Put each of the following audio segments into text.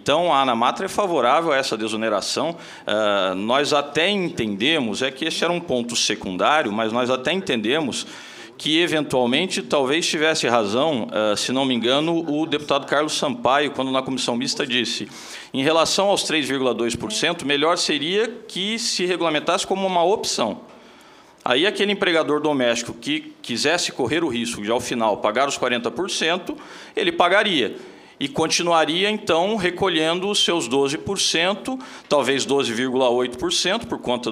Então, a Anamatra é favorável a essa desoneração. Nós até entendemos, é que esse era um ponto secundário, mas nós até entendemos que, eventualmente, talvez tivesse razão, se não me engano, o deputado Carlos Sampaio, quando na comissão mista disse, em relação aos 3,2%, melhor seria que se regulamentasse como uma opção. Aí, aquele empregador doméstico que quisesse correr o risco de, ao final, pagar os 40%, ele pagaria. E continuaria, então, recolhendo os seus 12%, talvez 12,8%, por conta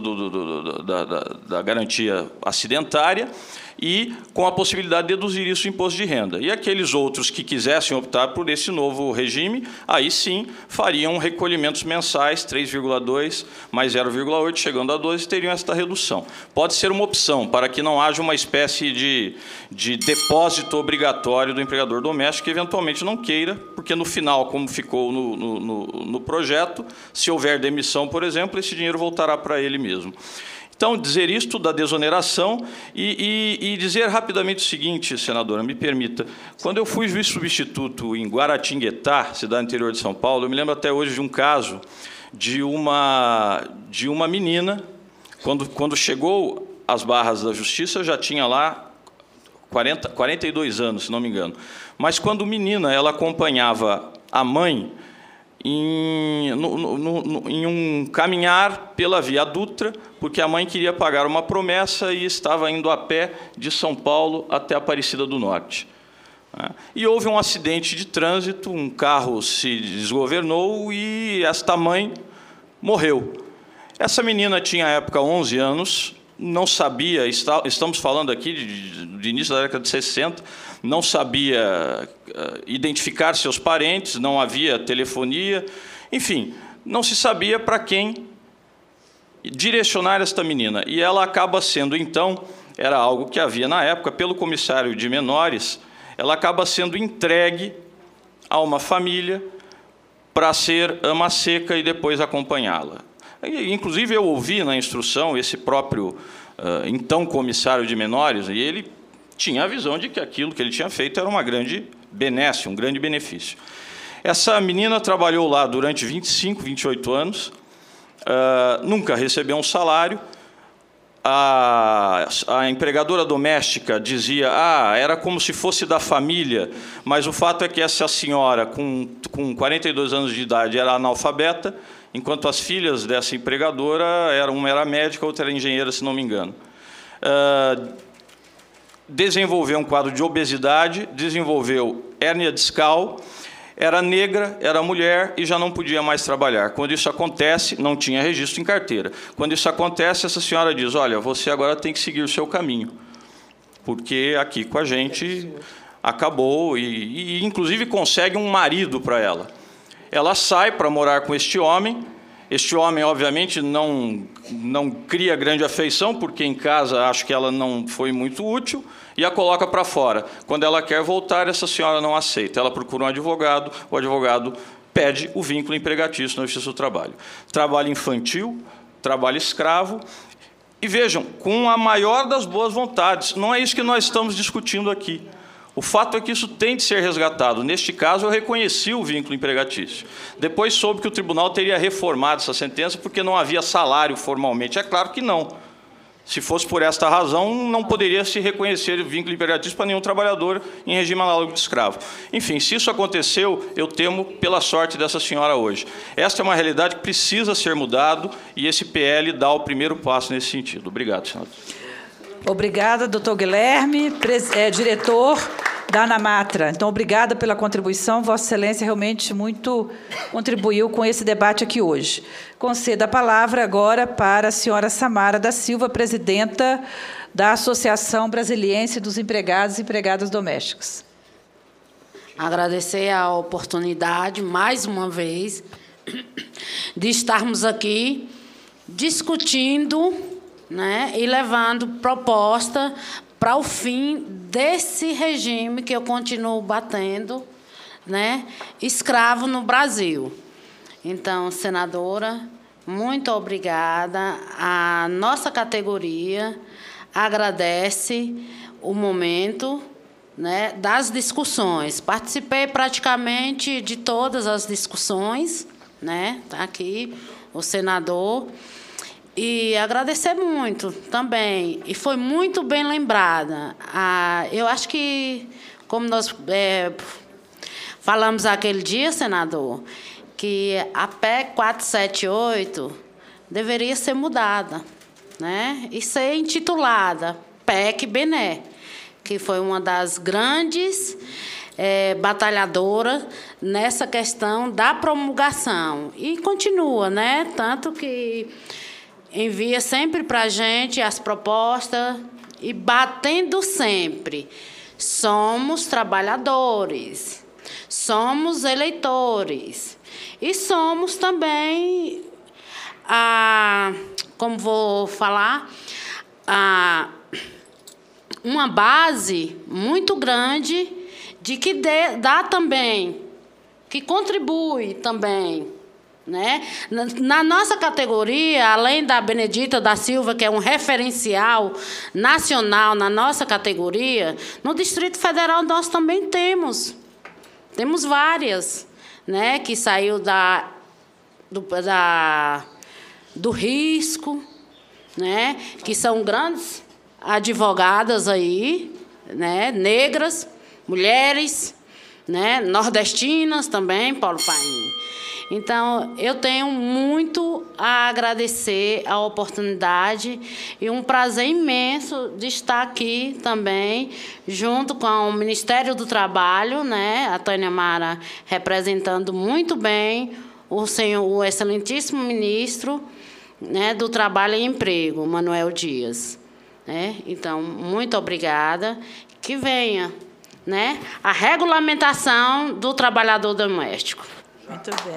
da garantia acidentária, e com a possibilidade de deduzir isso do imposto de renda. E aqueles outros que quisessem optar por esse novo regime, aí sim fariam recolhimentos mensais, 3,2 mais 0,8, chegando a 12, teriam esta redução. Pode ser uma opção para que não haja uma espécie de depósito obrigatório do empregador doméstico que eventualmente não queira, porque no final, como ficou no projeto, se houver demissão, por exemplo, esse dinheiro voltará para ele mesmo. Então, dizer isto da desoneração e dizer rapidamente o seguinte, senadora, me permita. Quando eu fui juiz substituto em Guaratinguetá, cidade interior de São Paulo, eu me lembro até hoje de um caso de uma menina, quando chegou às barras da justiça, já tinha lá 42 anos, se não me engano. Mas, quando menina, ela acompanhava a mãe em um caminhar pela Via Dutra, porque a mãe queria pagar uma promessa e estava indo a pé de São Paulo até Aparecida do Norte. E houve um acidente de trânsito, um carro se desgovernou e esta mãe morreu. Essa menina tinha, à época, 11 anos, não sabia, estamos falando aqui do início da década de 60, não sabia identificar seus parentes, não havia telefonia, enfim, não se sabia para quem direcionar esta menina. E ela acaba sendo, então, era algo que havia na época, pelo comissário de menores, ela acaba sendo entregue a uma família para ser ama seca e depois acompanhá-la. Inclusive, eu ouvi na instrução esse próprio, então, comissário de menores, e ele tinha a visão de que aquilo que ele tinha feito era uma grande benesse, um grande benefício. Essa menina trabalhou lá durante 25, 28 anos, nunca recebeu um salário. A empregadora doméstica dizia, era como se fosse da família, mas o fato é que essa senhora, com 42 anos de idade, era analfabeta, enquanto as filhas dessa empregadora, uma era médica, outra era engenheira, se não me engano. Desenvolveu um quadro de obesidade, desenvolveu hérnia discal, era negra, era mulher e já não podia mais trabalhar. Quando isso acontece, não tinha registro em carteira. Quando isso acontece, essa senhora diz, olha, você agora tem que seguir o seu caminho, porque aqui com a gente acabou, e inclusive consegue um marido para ela. Ela sai para morar com este homem, obviamente, não cria grande afeição, porque em casa acho que ela não foi muito útil, e a coloca para fora. Quando ela quer voltar, essa senhora não aceita. Ela procura um advogado, o advogado pede o vínculo empregatício na Justiça do Trabalho. Trabalho infantil, trabalho escravo. E vejam, com a maior das boas vontades, não é isso que nós estamos discutindo aqui. O fato é que isso tem de ser resgatado. Neste caso, eu reconheci o vínculo empregatício. Depois soube que o tribunal teria reformado essa sentença porque não havia salário formalmente. É claro que não. Se fosse por esta razão, não poderia se reconhecer o vínculo empregatício para nenhum trabalhador em regime análogo de escravo. Enfim, se isso aconteceu, eu temo pela sorte dessa senhora hoje. Esta é uma realidade que precisa ser mudada e esse PL dá o primeiro passo nesse sentido. Obrigado, senador. Obrigada, doutor Guilherme, diretor da Anamatra. Então, obrigada pela contribuição. Vossa Excelência realmente muito contribuiu com esse debate aqui hoje. Concedo a palavra agora para a senhora Samara da Silva, presidenta da Associação Brasiliense dos Empregados e Empregadas Domésticas. Agradecer a oportunidade, mais uma vez, de estarmos aqui discutindo, né, e levando proposta para o fim desse regime que eu continuo batendo, né, escravo no Brasil. Então, senadora, muito obrigada. A nossa categoria agradece o momento né, das discussões. Participei praticamente de todas as discussões, né? Está aqui o senador. E agradecer muito também. E foi muito bem lembrada. Eu acho que, como nós falamos aquele dia, senador, que a PEC 478 deveria ser mudada, né? E ser intitulada PEC Bené, que foi uma das grandes batalhadoras nessa questão da promulgação. E continua, né? Tanto que envia sempre para a gente as propostas e batendo sempre. Somos trabalhadores, somos eleitores e somos também, como vou falar, uma base muito grande de que dá também, que contribui também, né? Na nossa categoria, além da Benedita da Silva, que é um referencial nacional na nossa categoria, no Distrito Federal nós também temos várias, né? Que saiu do risco, né? Que são grandes advogadas aí, né? Negras, mulheres, né? Nordestinas também, Paulo Paim. Então, eu tenho muito a agradecer a oportunidade e um prazer imenso de estar aqui também, junto com o Ministério do Trabalho, né? A Tânia Mara representando muito bem o excelentíssimo ministro, né, do Trabalho e Emprego, Manuel Dias. Né? Então, muito obrigada. Que venha, né, a regulamentação do trabalhador doméstico. Muito bem.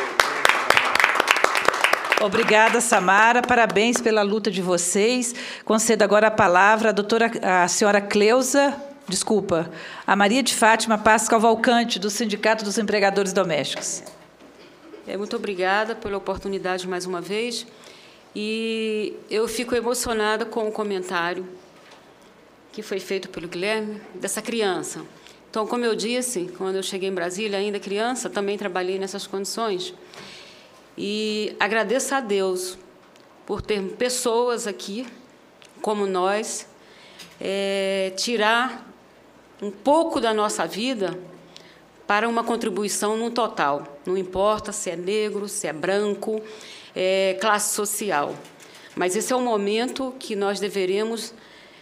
Obrigada, Samara. Parabéns pela luta de vocês. Concedo agora a palavra à senhora a Maria de Fátima Passos Cavalcante, do Sindicato dos Empregadores Domésticos. Muito obrigada pela oportunidade mais uma vez. E eu fico emocionada com o comentário que foi feito pelo Guilherme, dessa criança. Então, como eu disse, quando eu cheguei em Brasília, ainda criança, também trabalhei nessas condições. E agradeço a Deus por ter pessoas aqui, como nós, tirar um pouco da nossa vida para uma contribuição no total. Não importa se é negro, se é branco, classe social. Mas esse é o momento que nós deveremos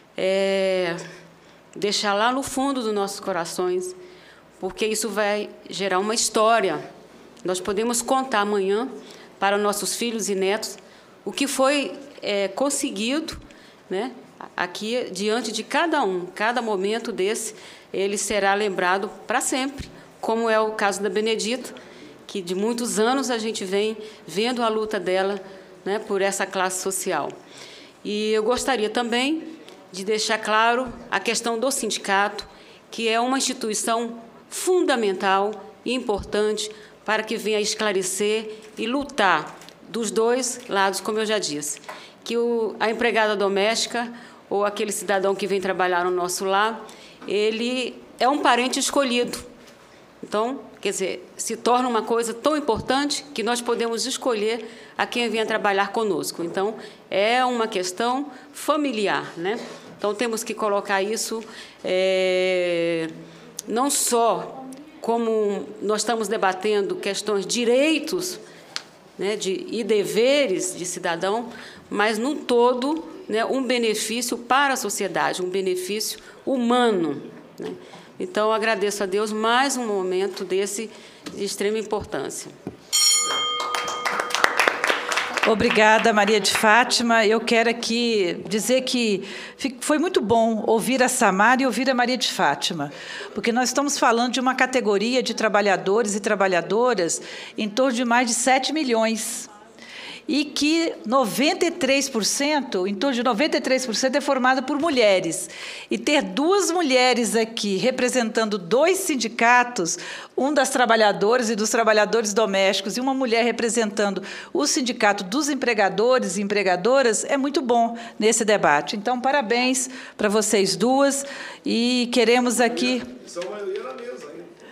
deixar lá no fundo dos nossos corações, porque isso vai gerar uma história. Nós podemos contar amanhã para nossos filhos e netos o que foi conseguido, né, aqui diante de cada um. Cada momento desse, ele será lembrado para sempre, como é o caso da Benedita, que de muitos anos a gente vem vendo a luta dela, né, por essa classe social. E eu gostaria também de deixar claro a questão do sindicato, que é uma instituição fundamental e importante para que venha esclarecer e lutar dos dois lados, como eu já disse, que a empregada doméstica ou aquele cidadão que vem trabalhar no nosso lar, ele é um parente escolhido. Então, quer dizer, se torna uma coisa tão importante que nós podemos escolher a quem venha trabalhar conosco. Então, é uma questão familiar, né? Então, temos que colocar isso não só como nós estamos debatendo questões de direitos, né, e deveres de cidadão, mas, no todo, né, um benefício para a sociedade, um benefício humano, né? Então, agradeço a Deus mais um momento desse de extrema importância. Obrigada, Maria de Fátima. Eu quero aqui dizer que foi muito bom ouvir a Samara e ouvir a Maria de Fátima, porque nós estamos falando de uma categoria de trabalhadores e trabalhadoras em torno de mais de 7 milhões. e que 93%, em torno de 93% é formado por mulheres. E ter duas mulheres aqui representando dois sindicatos, um das trabalhadoras e dos trabalhadores domésticos e uma mulher representando o sindicato dos empregadores e empregadoras, é muito bom nesse debate. Então, parabéns para vocês duas e queremos aqui... São maioria na mesa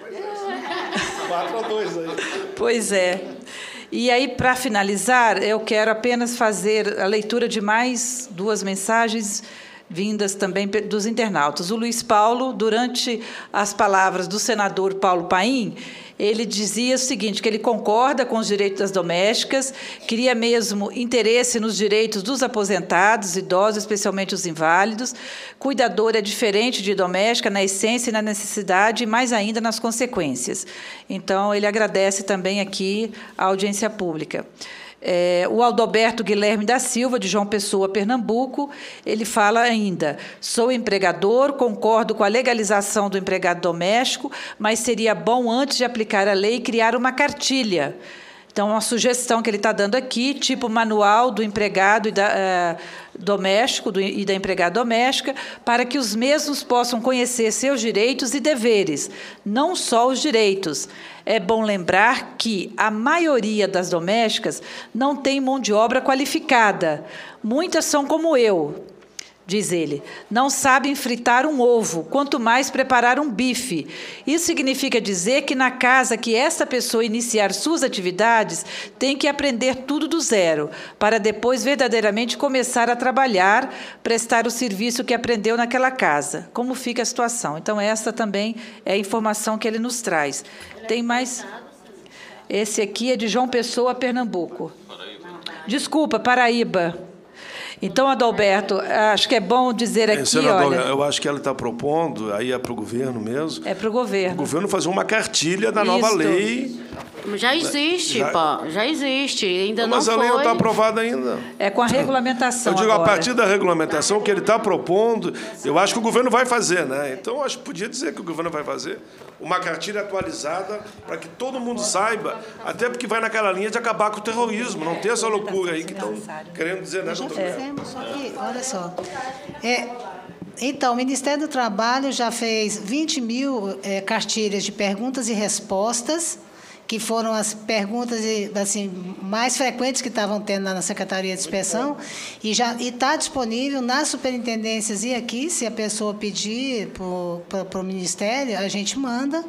ainda. 4-2 aí. Pois é. E aí, para finalizar, eu quero apenas fazer a leitura de mais duas mensagens vindas também dos internautas. O Luiz Paulo, durante as palavras do senador Paulo Paim, ele dizia o seguinte, que ele concorda com os direitos das domésticas, queria mesmo interesse nos direitos dos aposentados, idosos, especialmente os inválidos. Cuidador é diferente de doméstica na essência e na necessidade, e mais ainda nas consequências. Então, ele agradece também aqui a audiência pública. O Aldoberto Guilherme da Silva, de João Pessoa, Pernambuco, ele fala ainda: sou empregador, concordo com a legalização do empregado doméstico, mas seria bom, antes de aplicar a lei, criar uma cartilha. Então, uma sugestão que ele está dando aqui, tipo manual do empregado doméstico e da empregada doméstica, para que os mesmos possam conhecer seus direitos e deveres, não só os direitos. É bom lembrar que a maioria das domésticas não tem mão de obra qualificada. Muitas são como eu, diz ele, não sabem fritar um ovo, quanto mais preparar um bife. Isso significa dizer que na casa que essa pessoa iniciar suas atividades, tem que aprender tudo do zero, para depois verdadeiramente começar a trabalhar, prestar o serviço que aprendeu naquela casa. Como fica a situação? Então, essa também é a informação que ele nos traz. Tem mais? Esse aqui é de João Pessoa, Pernambuco. Desculpa, Paraíba. Então, Adalberto, acho que é bom dizer aqui, senador, olha... eu acho que ela está propondo, aí é para o governo mesmo... É para o governo. O governo fazer uma cartilha da nova lei... Já existe, já existe, ainda não foi... Mas a lei não está aprovada ainda. É com a regulamentação. Eu digo, agora. a partir da regulamentação que ele está propondo, eu acho que o governo vai fazer, né? Então, acho que podia dizer que o governo vai fazer uma cartilha atualizada para que todo mundo saiba, até porque vai naquela linha de acabar com o terrorismo, não ter essa loucura aí que estão querendo dizer, né, doutor? Só que, olha só, então, o Ministério do Trabalho já fez 20 mil cartilhas de perguntas e respostas, que foram as perguntas assim, mais frequentes que estavam tendo na Secretaria de Inspeção, e está disponível nas superintendências e aqui, se a pessoa pedir para o Ministério, a gente manda.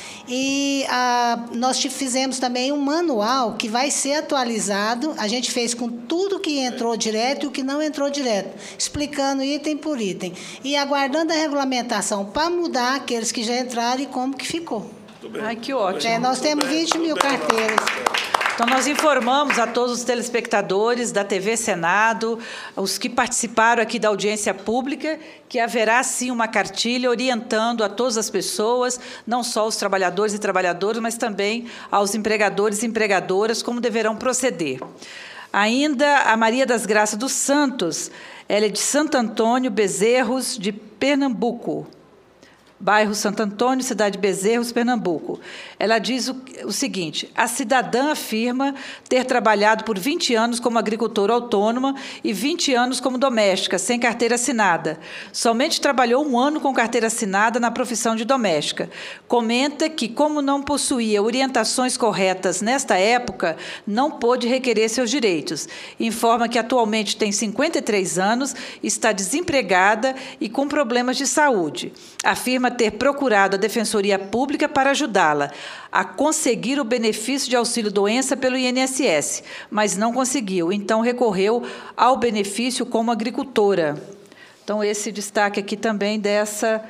E nós fizemos também um manual que vai ser atualizado, a gente fez com tudo que entrou direto e o que não entrou direto, explicando item por item, e aguardando a regulamentação para mudar aqueles que já entraram e como que ficou. Ai, que ótimo. Nós temos 20 mil carteiras. Então, nós informamos a todos os telespectadores da TV Senado, os que participaram aqui da audiência pública, que haverá, sim, uma cartilha orientando a todas as pessoas, não só os trabalhadores e trabalhadoras, mas também aos empregadores e empregadoras, como deverão proceder. Ainda a Maria das Graças dos Santos, ela é de Santo Antônio, Bezerros, de Pernambuco. Bairro Santo Antônio, cidade de Bezerros, Pernambuco. Ela diz o seguinte: a cidadã afirma ter trabalhado por 20 anos como agricultora autônoma e 20 anos como doméstica, sem carteira assinada. Somente trabalhou 1 ano com carteira assinada na profissão de doméstica. Comenta que, como não possuía orientações corretas nesta época, não pôde requerer seus direitos. Informa que atualmente tem 53 anos, está desempregada e com problemas de saúde. Afirma ter procurado a Defensoria Pública para ajudá-la a conseguir o benefício de auxílio-doença pelo INSS, mas não conseguiu, então recorreu ao benefício como agricultora. Então, esse destaque aqui também dessa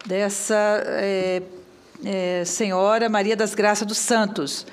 senhora Maria das Graças dos Santos.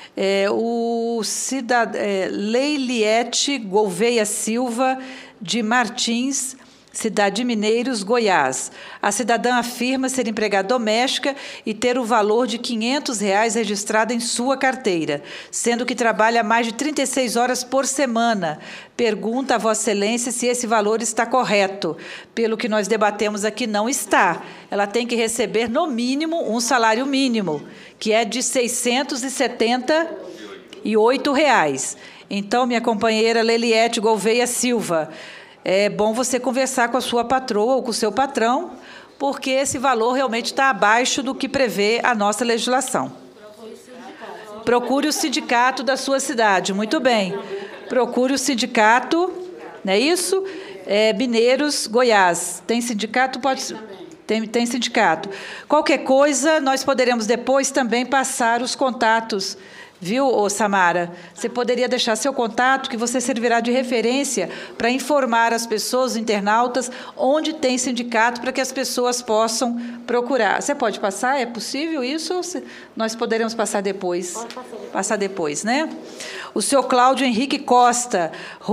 Leiliette Gouveia Silva, de Martins, cidade de Mineiros, Goiás. A cidadã afirma ser empregada doméstica e ter o valor de R$ 500 registrado em sua carteira, sendo que trabalha mais de 36 horas por semana. Pergunta a Vossa Excelência se esse valor está correto. Pelo que nós debatemos aqui, não está. Ela tem que receber, no mínimo, um salário mínimo, que é de R$ 678. Então, minha companheira Leliete Gouveia Silva, é bom você conversar com a sua patroa ou com o seu patrão, porque esse valor realmente está abaixo do que prevê a nossa legislação. Procure o sindicato da sua cidade. Muito bem. Procure o sindicato, não é isso? Mineiros, Goiás. Tem sindicato? Pode... Tem sindicato. Qualquer coisa, nós poderemos depois também passar os contatos. Viu, ô Samara? Você poderia deixar seu contato, que você servirá de referência para informar as pessoas, os internautas, onde tem sindicato, para que as pessoas possam procurar. Você pode passar? É possível isso? Ou nós poderemos passar depois? Passar depois, né? O senhor Cláudio Henrique Costa,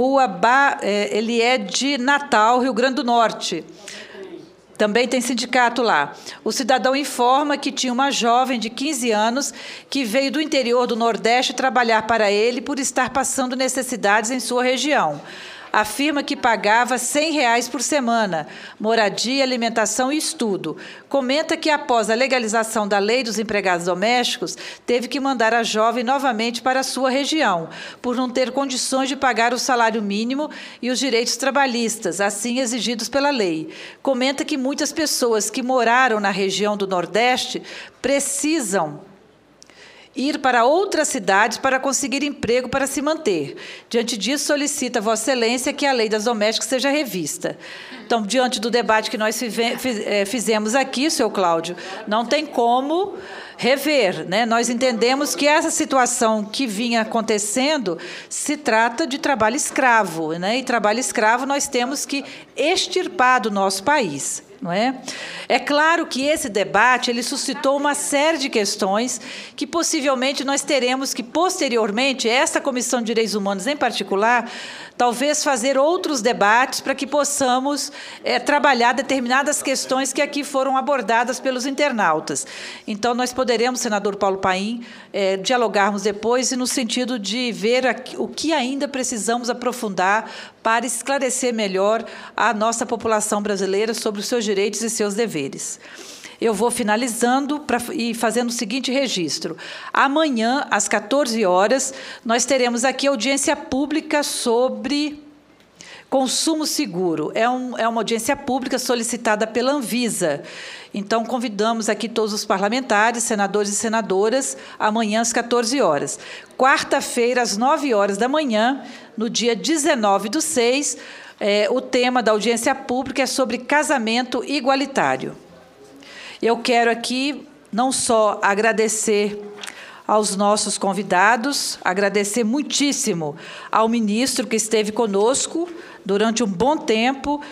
ele é de Natal, Rio Grande do Norte. Também tem sindicato lá. O cidadão informa que tinha uma jovem de 15 anos que veio do interior do Nordeste trabalhar para ele por estar passando necessidades em sua região. Afirma que pagava R$ 100 por semana, moradia, alimentação e estudo. Comenta que, após a legalização da lei dos empregados domésticos, teve que mandar a jovem novamente para a sua região, por não ter condições de pagar o salário mínimo e os direitos trabalhistas, assim exigidos pela lei. Comenta que muitas pessoas que moraram na região do Nordeste precisam ir para outras cidades para conseguir emprego para se manter. Diante disso, solicita a Vossa Excelência que a lei das domésticas seja revista. Então, diante do debate que nós fizemos aqui, senhor Cláudio, não tem como rever, né? Nós entendemos que essa situação que vinha acontecendo se trata de trabalho escravo, né? E trabalho escravo nós temos que extirpar do nosso país. Não é? É claro que esse debate ele suscitou uma série de questões que possivelmente nós teremos que, posteriormente, esta Comissão de Direitos Humanos em particular, talvez fazer outros debates para que possamos trabalhar determinadas questões que aqui foram abordadas pelos internautas. Então, nós poderemos, senador Paulo Paim, dialogarmos depois e no sentido de ver o que ainda precisamos aprofundar para esclarecer melhor a nossa população brasileira sobre os seus direitos e seus deveres. Eu vou finalizando e fazendo o seguinte registro. Amanhã, às 14 horas, nós teremos aqui audiência pública sobre consumo seguro. É uma audiência pública solicitada pela Anvisa. Então, convidamos aqui todos os parlamentares, senadores e senadoras, amanhã às 14 horas. Quarta-feira, às 9 horas da manhã, no dia 19/6, o tema da audiência pública é sobre casamento igualitário. Eu quero aqui não só agradecer aos nossos convidados, agradecer muitíssimo ao ministro que esteve conosco durante um bom tempo,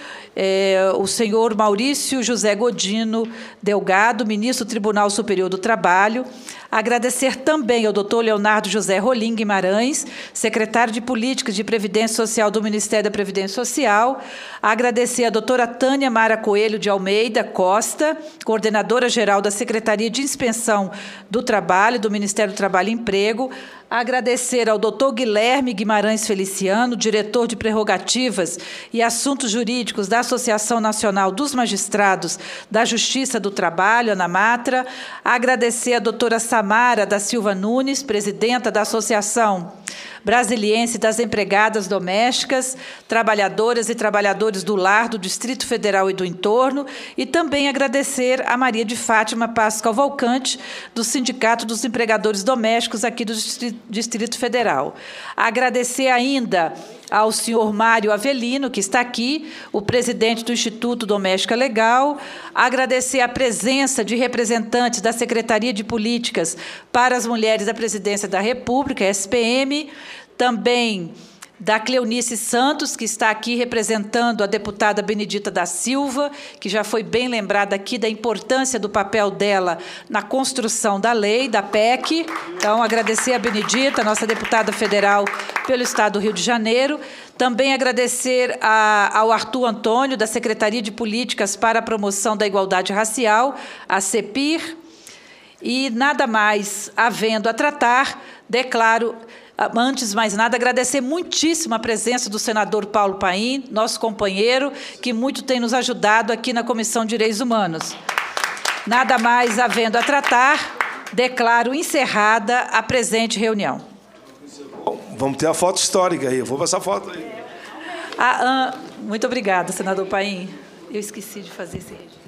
o senhor Maurício José Godino Delgado, ministro do Tribunal Superior do Trabalho. Agradecer também ao doutor Leonardo José Rolim Guimarães, secretário de Políticas de Previdência Social do Ministério da Previdência Social. Agradecer à doutora Tânia Mara Coelho de Almeida Costa, coordenadora-geral da Secretaria de Inspeção do Trabalho, do Ministério do Trabalho e Emprego. Agradecer ao doutor Guilherme Guimarães Feliciano, diretor de Prerrogativas e Assuntos Jurídicos da Associação Nacional dos Magistrados da Justiça do Trabalho, ANAMATRA. Agradecer à doutora Samara da Silva Nunes, presidenta da Associação Brasiliense das Empregadas Domésticas, trabalhadoras e trabalhadores do lar do Distrito Federal e do entorno, e também agradecer a Maria de Fátima Passos Cavalcante, do Sindicato dos Empregadores Domésticos aqui do Distrito Federal. Agradecer ainda ao senhor Mário Avelino, que está aqui, o presidente do Instituto Doméstica Legal. Agradecer a presença de representantes da Secretaria de Políticas para as Mulheres da Presidência da República, SPM, também da Cleonice Santos, que está aqui representando a deputada Benedita da Silva, que já foi bem lembrada aqui da importância do papel dela na construção da lei, da PEC. Então, agradecer a Benedita, nossa deputada federal pelo Estado do Rio de Janeiro. Também agradecer ao Arthur Antônio, da Secretaria de Políticas para a Promoção da Igualdade Racial, a CEPIR. E, nada mais havendo a tratar, declaro... Antes de mais nada, agradecer muitíssimo a presença do senador Paulo Paim, nosso companheiro, que muito tem nos ajudado aqui na Comissão de Direitos Humanos. Nada mais havendo a tratar, declaro encerrada a presente reunião. Vamos ter a foto histórica aí. Eu vou passar a foto aí. Muito obrigada, senador Paim. Eu esqueci de fazer esse registro.